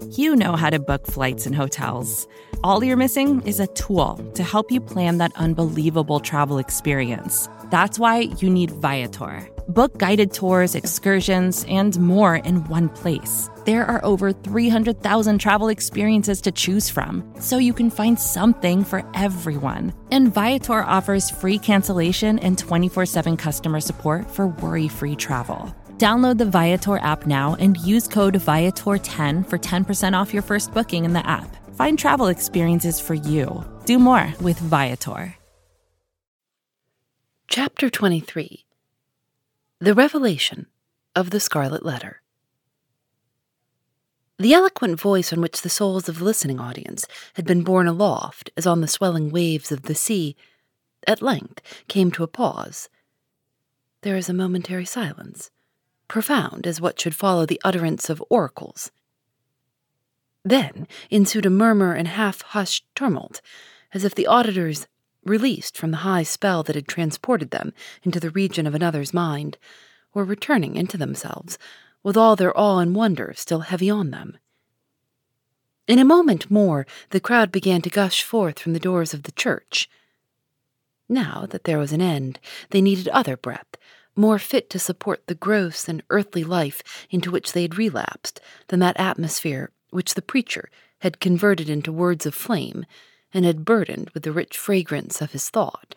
You know how to book flights and hotels. All you're missing is a tool to help you plan that unbelievable travel experience. That's why you need Viator. Book guided tours, excursions, and more in one place. There are over 300,000 travel experiences to choose from, so you can find something for everyone. And Viator offers free cancellation and 24/7 customer support for worry-free travel. Download the Viator app now and use code Viator10 for 10% off your first booking in the app. Find travel experiences for you. Do more with Viator. Chapter 23. The Revelation of the Scarlet Letter. The eloquent voice on which the souls of the listening audience had been borne aloft as on the swelling waves of the sea at length came to a pause. There is a momentary silence, profound as what should follow the utterance of oracles. Then ensued a murmur and half-hushed tumult, as if the auditors, released from the high spell that had transported them into the region of another's mind, were returning into themselves, with all their awe and wonder still heavy on them. In a moment more, the crowd began to gush forth from the doors of the church. Now that there was an end, they needed other breath, more fit to support the gross and earthly life into which they had relapsed than that atmosphere which the preacher had converted into words of flame and had burdened with the rich fragrance of his thought.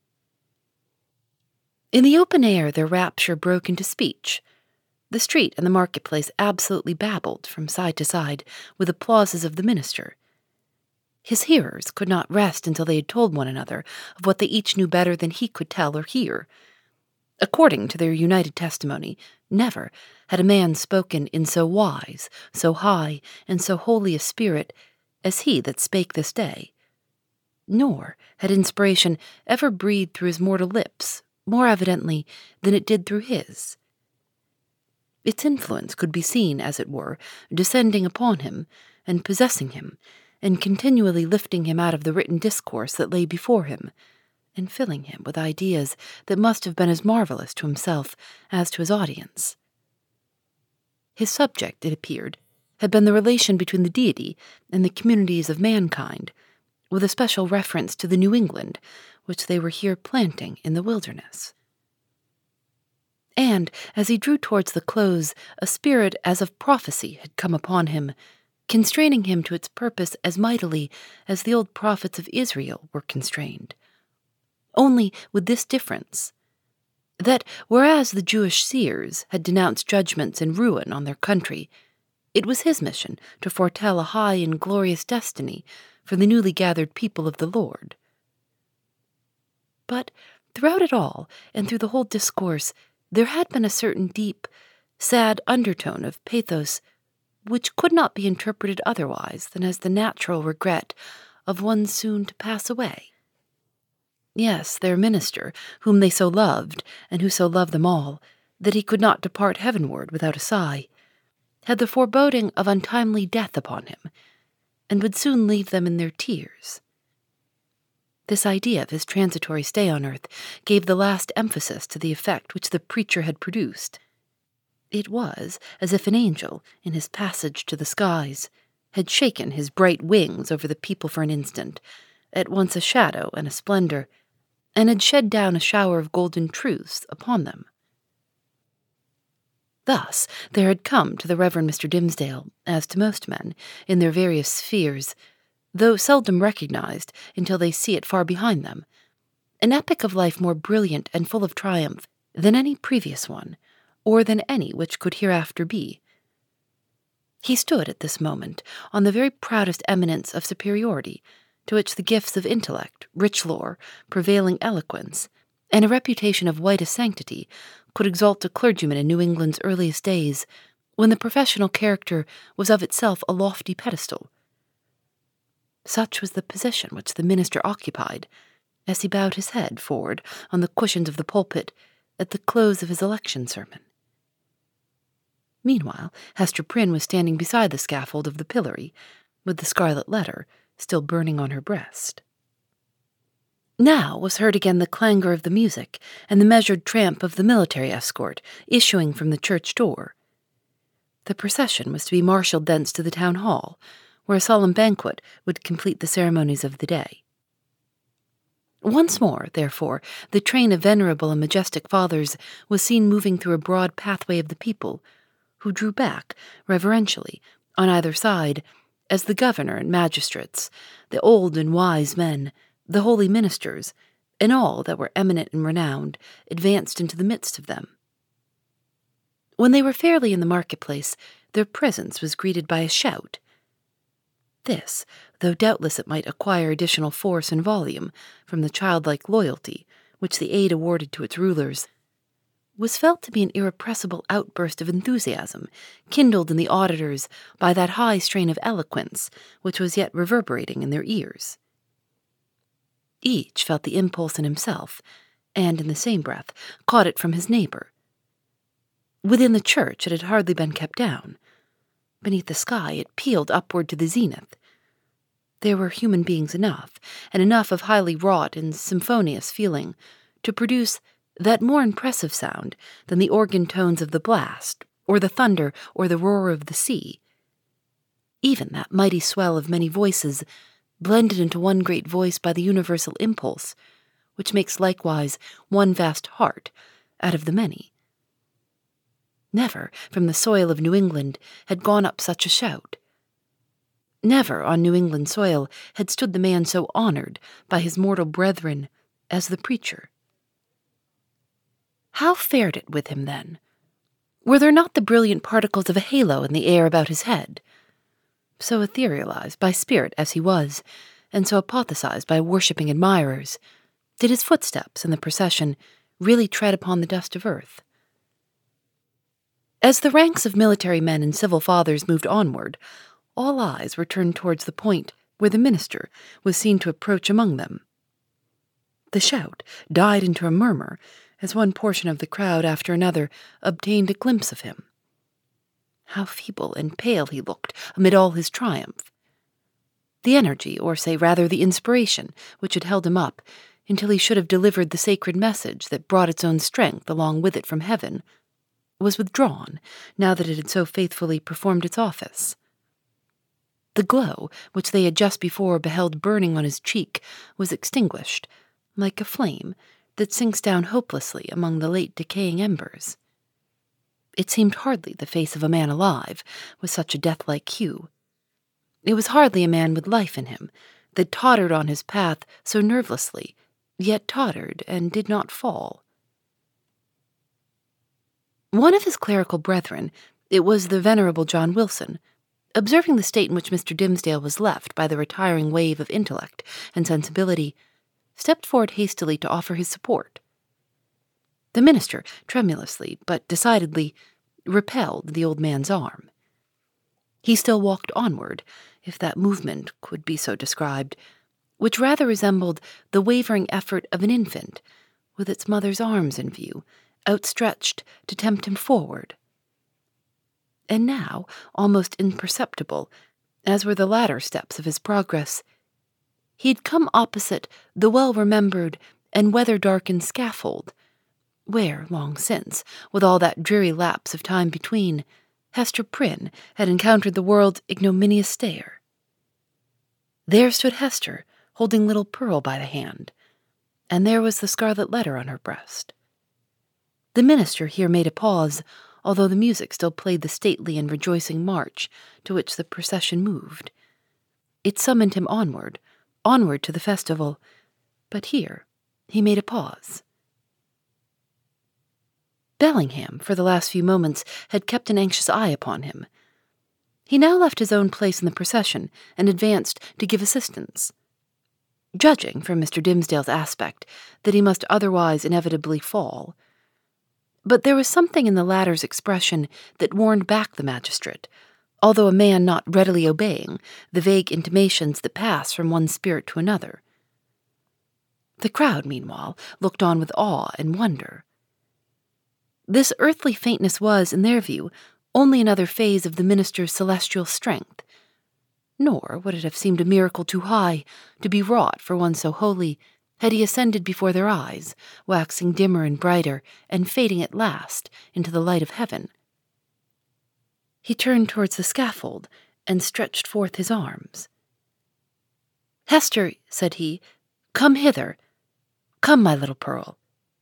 In the open air their rapture broke into speech. The street and the marketplace absolutely babbled from side to side with applauses of the minister. His hearers could not rest until they had told one another of what they each knew better than he could tell or hear. According to their united testimony, never had a man spoken in so wise, so high, and so holy a spirit as he that spake this day. Nor had inspiration ever breathed through his mortal lips more evidently than it did through his. Its influence could be seen, as it were, descending upon him and possessing him, and continually lifting him out of the written discourse that lay before him, and filling him with ideas that must have been as marvelous to himself as to his audience. His subject, it appeared, had been the relation between the deity and the communities of mankind, with a special reference to the New England, which they were here planting in the wilderness. And, as he drew towards the close, a spirit as of prophecy had come upon him, constraining him to its purpose as mightily as the old prophets of Israel were constrained. Only with this difference, that whereas the Jewish seers had denounced judgments and ruin on their country, it was his mission to foretell a high and glorious destiny for the newly gathered people of the Lord. But throughout it all, and through the whole discourse, there had been a certain deep, sad undertone of pathos which could not be interpreted otherwise than as the natural regret of one soon to pass away. Yes, their minister, whom they so loved, and who so loved them all, that he could not depart heavenward without a sigh, had the foreboding of untimely death upon him, and would soon leave them in their tears. This idea of his transitory stay on earth gave the last emphasis to the effect which the preacher had produced. It was as if an angel, in his passage to the skies, had shaken his bright wings over the people for an instant, at once a shadow and a splendor, and had shed down a shower of golden truths upon them. Thus there had come to the Reverend Mr. Dimmesdale, as to most men, in their various spheres, though seldom recognized until they see it far behind them, an epoch of life more brilliant and full of triumph than any previous one, or than any which could hereafter be. He stood at this moment on the very proudest eminence of superiority, to which the gifts of intellect, rich lore, prevailing eloquence, and a reputation of whitest sanctity could exalt a clergyman in New England's earliest days, when the professional character was of itself a lofty pedestal. Such was the position which the minister occupied, as he bowed his head forward on the cushions of the pulpit at the close of his election sermon. Meanwhile, Hester Prynne was standing beside the scaffold of the pillory, with the scarlet letter still burning on her breast. Now was heard again the clangor of the music and the measured tramp of the military escort issuing from the church door. The procession was to be marshalled thence to the town hall, where a solemn banquet would complete the ceremonies of the day. Once more, therefore, the train of venerable and majestic fathers was seen moving through a broad pathway of the people, who drew back, reverentially, on either side, as the governor and magistrates, the old and wise men, the holy ministers, and all that were eminent and renowned, advanced into the midst of them. When they were fairly in the marketplace, their presence was greeted by a shout. This, though doubtless it might acquire additional force and volume from the childlike loyalty which the aid awarded to its rulers, was felt to be an irrepressible outburst of enthusiasm, kindled in the auditors by that high strain of eloquence which was yet reverberating in their ears. Each felt the impulse in himself, and, in the same breath, caught it from his neighbor. Within the church it had hardly been kept down. Beneath the sky it pealed upward to the zenith. There were human beings enough, and enough of highly wrought and symphonious feeling, to produce that more impressive sound than the organ tones of the blast, or the thunder, or the roar of the sea. Even that mighty swell of many voices, blended into one great voice by the universal impulse, which makes likewise one vast heart out of the many. Never from the soil of New England had gone up such a shout. Never on New England soil had stood the man so honored by his mortal brethren as the preacher. How fared it with him then? Were there not the brilliant particles of a halo in the air about his head? So etherealized by spirit as he was, and so apotheosized by worshipping admirers, did his footsteps in the procession really tread upon the dust of earth? As the ranks of military men and civil fathers moved onward, all eyes were turned towards the point where the minister was seen to approach among them. The shout died into a murmur as one portion of the crowd after another obtained a glimpse of him. How feeble and pale he looked amid all his triumph. The energy, or say rather the inspiration, which had held him up until he should have delivered the sacred message that brought its own strength along with it from heaven, was withdrawn now that it had so faithfully performed its office. The glow which they had just before beheld burning on his cheek was extinguished, like a flame that sinks down hopelessly among the late decaying embers. It seemed hardly the face of a man alive, with such a death-like hue. It was hardly a man with life in him, that tottered on his path so nervelessly, yet tottered and did not fall. One of his clerical brethren, it was the venerable John Wilson, observing the state in which Mr. Dimmesdale was left by the retiring wave of intellect and sensibility, stepped forward hastily to offer his support. The minister, tremulously but decidedly, repelled the old man's arm. He still walked onward, if that movement could be so described, which rather resembled the wavering effort of an infant, with its mother's arms in view, outstretched to tempt him forward. And now, almost imperceptible, as were the latter steps of his progress, he had come opposite the well-remembered and weather-darkened scaffold, where, long since, with all that dreary lapse of time between, Hester Prynne had encountered the world's ignominious stare. There stood Hester, holding little Pearl by the hand, and there was the scarlet letter on her breast. The minister here made a pause, although the music still played the stately and rejoicing march to which the procession moved. It summoned him onward to the festival, but here he made a pause. Bellingham, for the last few moments, had kept an anxious eye upon him. He now left his own place in the procession and advanced to give assistance. Judging from Mr. Dimmesdale's aspect that he must otherwise inevitably fall. But there was something in the latter's expression that warned back the magistrate, although a man not readily obeying the vague intimations that pass from one spirit to another. The crowd, meanwhile, looked on with awe and wonder. This earthly faintness was, in their view, only another phase of the minister's celestial strength, nor would it have seemed a miracle too high to be wrought for one so holy had he ascended before their eyes, waxing dimmer and brighter, and fading at last into the light of heaven. He turned towards the scaffold and stretched forth his arms. "Hester," said he, "come hither. Come, my little pearl."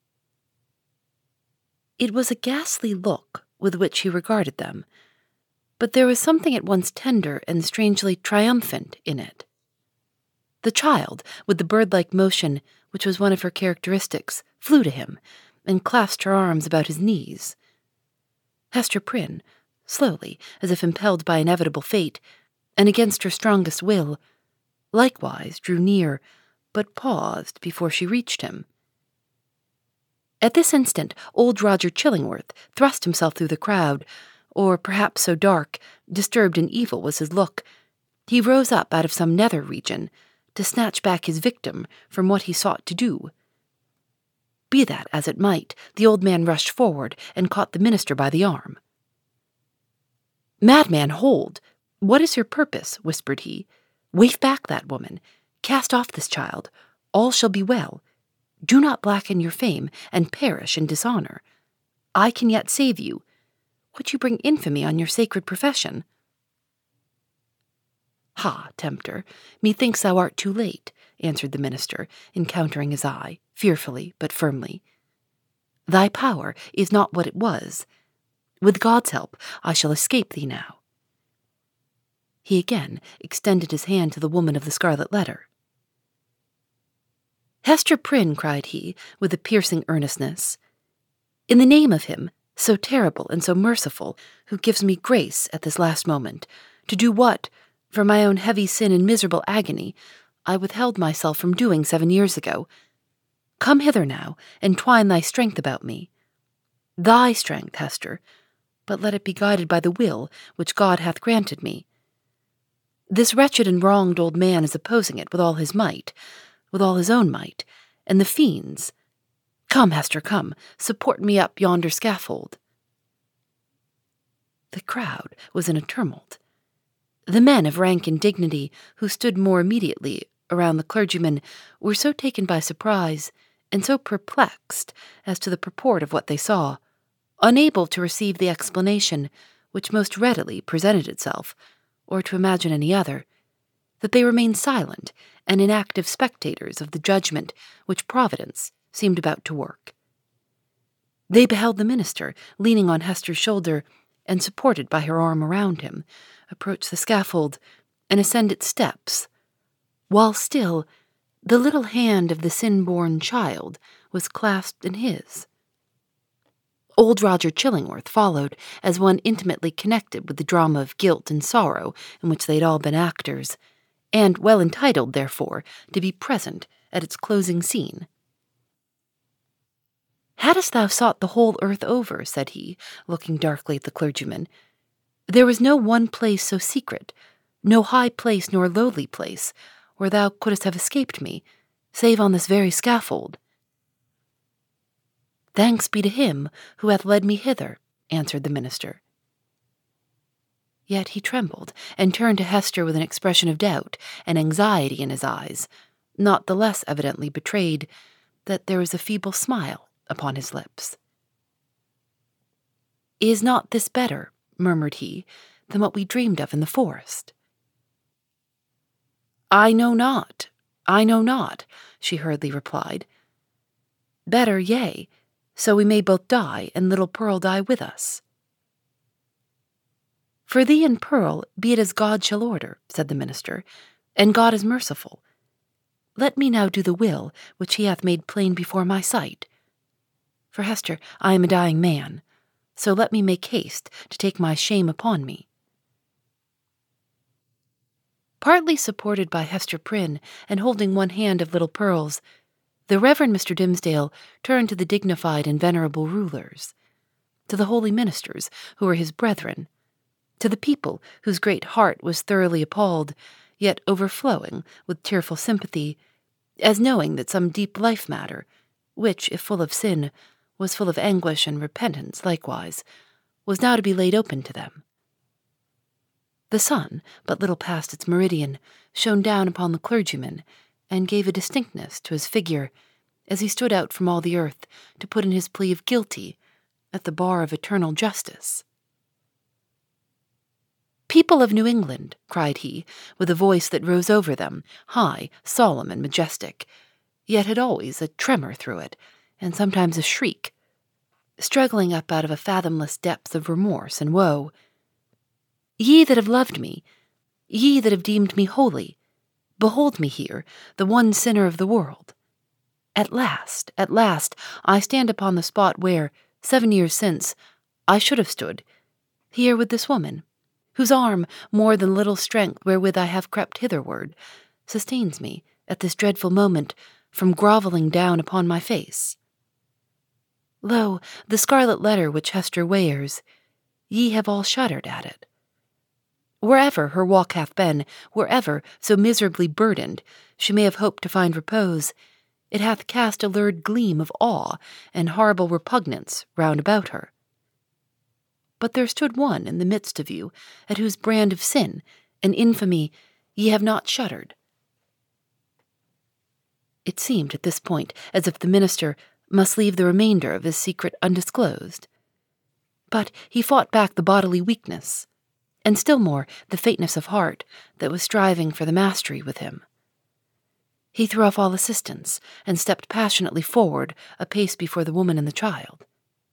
It was a ghastly look with which he regarded them, but there was something at once tender and strangely triumphant in it. The child, with the bird-like motion which was one of her characteristics, flew to him and clasped her arms about his knees. Hester Prynne, slowly, as if impelled by inevitable fate, and against her strongest will, likewise drew near, but paused before she reached him. At this instant, old Roger Chillingworth thrust himself through the crowd, or perhaps so dark, disturbed and evil was his look, he rose up out of some nether region to snatch back his victim from what he sought to do. Be that as it might, the old man rushed forward and caught the minister by the arm. "Madman, hold! What is your purpose?" whispered he. "Wave back that woman. Cast off this child. All shall be well. Do not blacken your fame and perish in dishonor. I can yet save you. Would you bring infamy on your sacred profession?" "Ha, tempter, methinks thou art too late," answered the minister, encountering his eye, fearfully but firmly. "Thy power is not what it was. With God's help, I shall escape thee now." He again extended his hand to the woman of the scarlet letter. "Hester Prynne," cried he, with a piercing earnestness, "in the name of him, so terrible and so merciful, who gives me grace at this last moment, to do what, for my own heavy sin and miserable agony, I withheld myself from doing 7 years ago, come hither now, and twine thy strength about me. Thy strength, Hester, but let it be guided by the will which God hath granted me. This wretched and wronged old man is opposing it with all his might, with all his own might, and the fiends. Come, Hester, come, support me up yonder scaffold." The crowd was in a tumult. The men of rank and dignity who stood more immediately around the clergyman were so taken by surprise and so perplexed as to the purport of what they saw, unable to receive the explanation which most readily presented itself, or to imagine any other, that they remained silent and inactive spectators of the judgment which Providence seemed about to work. They beheld the minister, leaning on Hester's shoulder and supported by her arm around him, approach the scaffold and ascend its steps, while still the little hand of the sin-born child was clasped in his. Old Roger Chillingworth followed as one intimately connected with the drama of guilt and sorrow in which they had all been actors, and well entitled, therefore, to be present at its closing scene. "Hadst thou sought the whole earth over," said he, looking darkly at the clergyman, "there was no one place so secret, no high place nor lowly place, where thou couldst have escaped me, save on this very scaffold." "Thanks be to him who hath led me hither," answered the minister. Yet he trembled, and turned to Hester with an expression of doubt and anxiety in his eyes, not the less evidently betrayed that there was a feeble smile upon his lips. "Is not this better," murmured he, "than what we dreamed of in the forest?" I know not," she hurriedly replied. "Better, yea, so we may both die, and little Pearl die with us." "For thee and Pearl, be it as God shall order," said the minister, "and God is merciful. Let me now do the will which he hath made plain before my sight. For, Hester, I am a dying man, so let me make haste to take my shame upon me." Partly supported by Hester Prynne, and holding one hand of little Pearl's, the Reverend Mr. Dimmesdale turned to the dignified and venerable rulers, to the holy ministers who were his brethren, to the people whose great heart was thoroughly appalled, yet overflowing with tearful sympathy, as knowing that some deep life matter, which, if full of sin, was full of anguish and repentance likewise, was now to be laid open to them. The sun, but little past its meridian, shone down upon the clergyman, and gave a distinctness to his figure, as he stood out from all the earth to put in his plea of guilty at the bar of eternal justice. People of New England, cried he, with a voice that rose over them, high, solemn, and majestic, yet had always a tremor through it, and sometimes a shriek, struggling up out of a fathomless depth of remorse and woe. Ye that have loved me, ye that have deemed me holy, behold me here, the one sinner of the world. At last, I stand upon the spot where, 7 years since, I should have stood, here with this woman, whose arm, more than little strength wherewith I have crept hitherward, sustains me, at this dreadful moment, from grovelling down upon my face. Lo, the scarlet letter which Hester wears, ye have all shuddered at it. Wherever her walk hath been, wherever, so miserably burdened, she may have hoped to find repose, it hath cast a lurid gleam of awe and horrible repugnance round about her. But there stood one in the midst of you, at whose brand of sin and infamy ye have not shuddered. It seemed at this point as if the minister must leave the remainder of his secret undisclosed. But he fought back the bodily weakness, and still more the faintness of heart that was striving for the mastery with him. He threw off all assistance, and stepped passionately forward a pace before the woman and the child.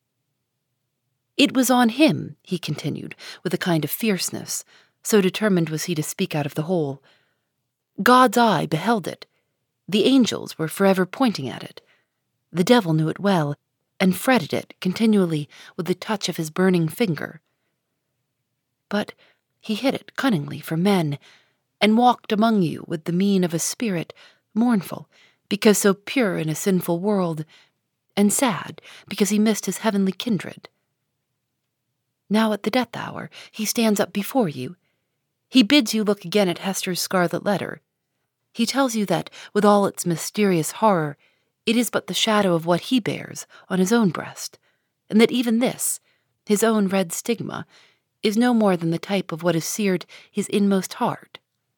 It was on him, he continued, with a kind of fierceness, so determined was he to speak out of the whole. God's eye beheld it. The angels were forever pointing at it. The devil knew it well, and fretted it continually with the touch of his burning finger. But he hid it cunningly from men, and walked among you with the mien of a spirit, mournful, because so pure in a sinful world, and sad, because he missed his heavenly kindred. Now at the death hour he stands up before you. He bids you look again at Hester's scarlet letter. He tells you that, with all its mysterious horror, it is but the shadow of what he bears on his own breast, and that even this, his own red stigma, is no more than the type of what has seared his inmost heart.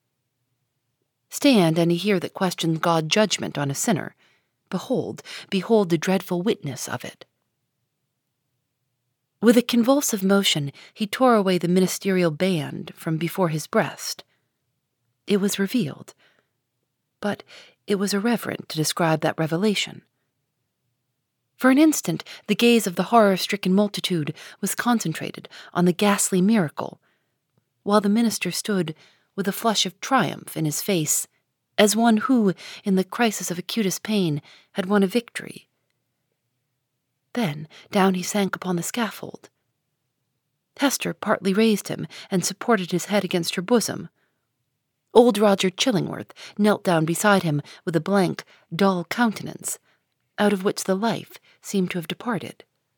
Stand any here that questions God's judgment on a sinner. Behold the dreadful witness of it. With a convulsive motion, he tore away the ministerial band from before his breast. It was revealed, but it was irreverent to describe that revelation. For an instant, the gaze of the horror-stricken multitude was concentrated on the ghastly miracle, while the minister stood with a flush of triumph in his face, as one who, in the crisis of acutest pain, had won a victory. Then down he sank upon the scaffold. Hester partly raised him and supported his head against her bosom. Old Roger Chillingworth knelt down beside him with a blank, dull countenance, out of which the life seemed to have departed.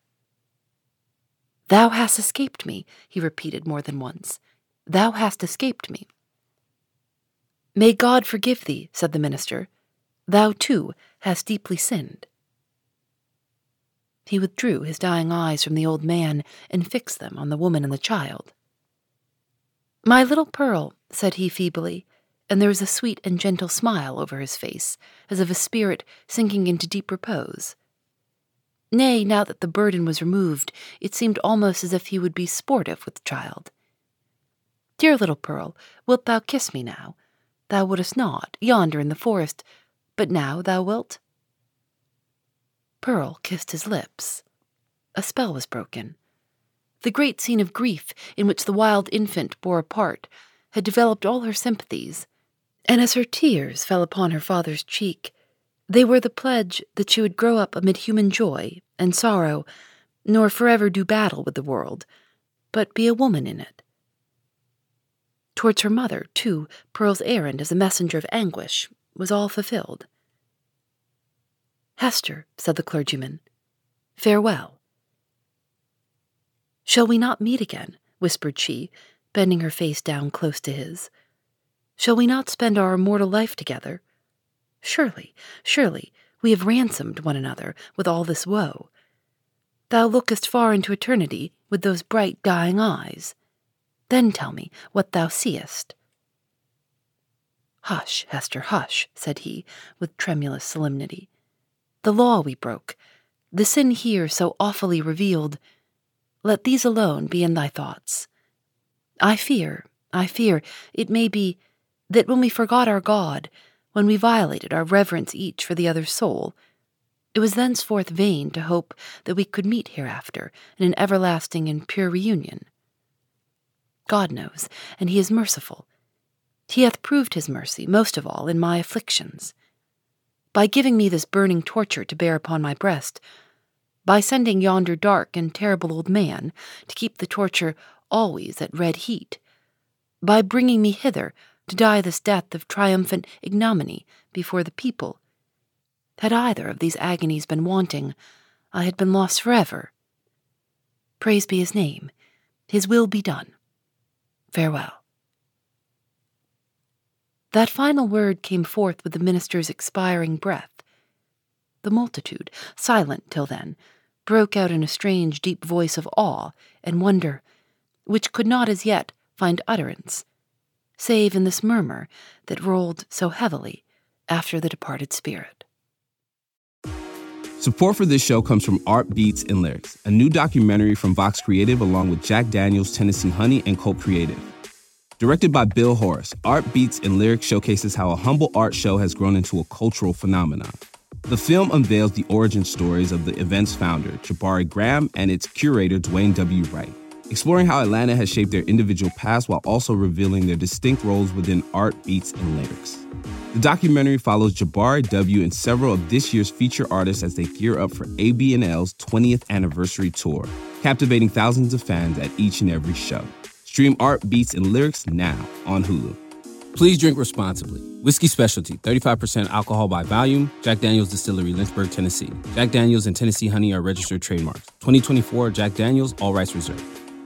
"Thou hast escaped me," he repeated more than once. "Thou hast escaped me." "May God forgive thee," said the minister. "Thou, too, hast deeply sinned." He withdrew his dying eyes from the old man and fixed them on the woman and the child. "My little Pearl," said he feebly, and there was a sweet and gentle smile over his face, as of a spirit sinking into deep repose. Nay, now that the burden was removed, it seemed almost as if he would be sportive with the child. "Dear little Pearl, wilt thou kiss me now? Thou wouldst not, yonder in the forest, but now thou wilt?" Pearl kissed his lips. A spell was broken. The great scene of grief in which the wild infant bore a part had developed all her sympathies, and as her tears fell upon her father's cheek, they were the pledge that she would grow up amid human joy and sorrow, nor forever do battle with the world, but be a woman in it. Towards her mother, too, Pearl's errand as a messenger of anguish was all fulfilled. "Hester," said the clergyman, "farewell." "Shall we not meet again?" whispered she, bending her face down close to his. "Shall we not spend our immortal life together? Surely, we have ransomed one another with all this woe. Thou lookest far into eternity with those bright, dying eyes. Then tell me what thou seest." "Hush, Hester, hush," said he, with tremulous solemnity. "The law we broke, the sin here so awfully revealed, let these alone be in thy thoughts. I fear, I fear it may be that when we forgot our God, when we violated our reverence each for the other's soul, it was thenceforth vain to hope that we could meet hereafter in an everlasting and pure reunion. God knows, and he is merciful. He hath proved his mercy, most of all, in my afflictions. By giving me this burning torture to bear upon my breast, by sending yonder dark and terrible old man to keep the torture always at red heat, by bringing me hither to die this death of triumphant ignominy before the people. Had either of these agonies been wanting, I had been lost forever. Praise be his name. His will be done. Farewell. That final word came forth with the minister's expiring breath. The multitude, silent till then, broke out in a strange, deep voice of awe and wonder, which could not as yet find utterance, save in this murmur that rolled so heavily after the departed spirit. Support for this show comes from Art Beats and Lyrics, a new documentary from Vox Creative along with Jack Daniels, Tennessee Honey, and Cult Creative. Directed by Bill Horace, Art Beats and Lyrics showcases how a humble art show has grown into a cultural phenomenon. The film unveils the origin stories of the event's founder, Jabari Graham, and its curator, Dwayne W. Wright, exploring how Atlanta has shaped their individual paths while also revealing their distinct roles within art, beats, and lyrics. The documentary follows Jabari W. and several of this year's feature artists as they gear up for AB&L's 20th anniversary tour, captivating thousands of fans at each and every show. Stream Art, Beats, and Lyrics now on Hulu. Please drink responsibly. Whiskey Specialty, 35% alcohol by volume. Jack Daniel's Distillery, Lynchburg, Tennessee. Jack Daniel's and Tennessee Honey are registered trademarks. 2024 Jack Daniel's, all rights reserved.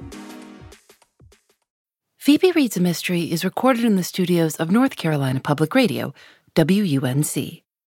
Phoebe Reads a Mystery is recorded in the studios of North Carolina Public Radio, WUNC.